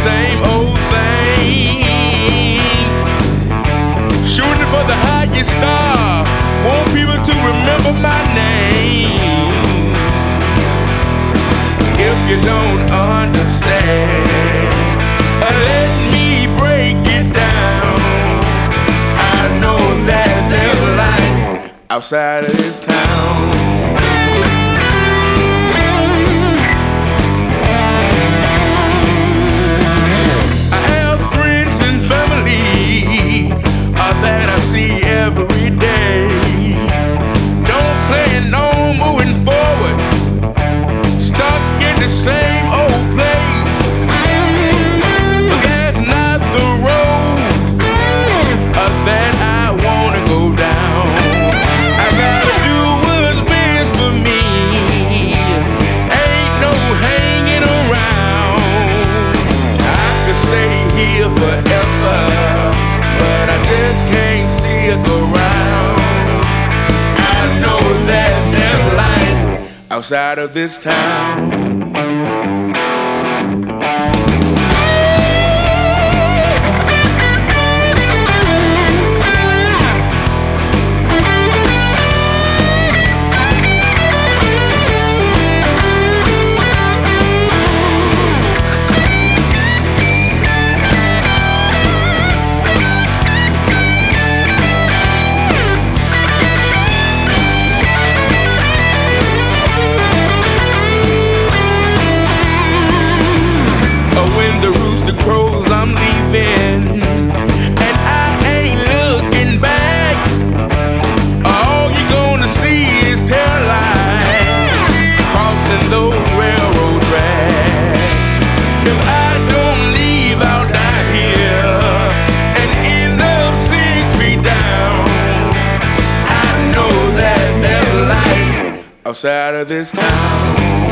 same old thing. Shooting for the highest star, want people to remember my name. If you don't understand, let me break it down. I know that there's life outside of this town. That I see every day. Don't plan on moving forward, stuck in the same old place. But that's not the road that I wanna go down. I gotta do what's best for me. Ain't no hanging around. I could stay here forever, but I just can't stick around. I know that there's life outside of this town. Crows, I'm leaving, and I ain't looking back. All you're gonna see is tail lights crossing those railroad tracks. If I don't leave, I'll die here and end up 6 feet down. I know that there's light outside of this town.